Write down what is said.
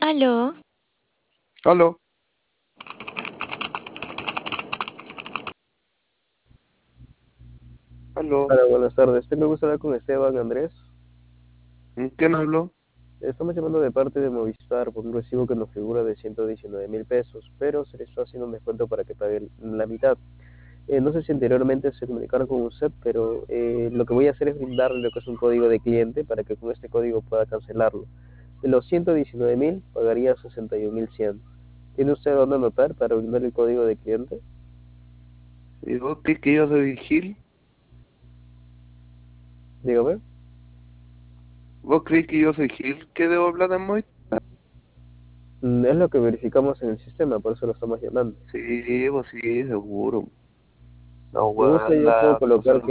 Aló, Aló. Aló. Hola, buenas tardes. Me gusta hablar con Esteban Andrés. ¿Quién habló? Estamos llamando de parte de Movistar por un recibo que nos figura de 119.000 pesos, pero se le está haciendo un descuento para que pague la mitad. No sé si anteriormente se comunicaron con usted, pero lo que voy a hacer es brindarle lo que es un código de cliente para que con este código pueda cancelarlo. De los 119.000 pagaría 61.100. ¿Tiene usted dónde anotar para brindar el código de cliente? ¿Y vos crees que yo soy Gil? Dígame. ¿Vos crees que yo soy Gil? ¿Qué debo hablar en Moy? Es lo que verificamos en el sistema, por eso lo estamos llamando. Sí, vos sí, seguro. No, Si gusta, weón, yo puedo nada, colocar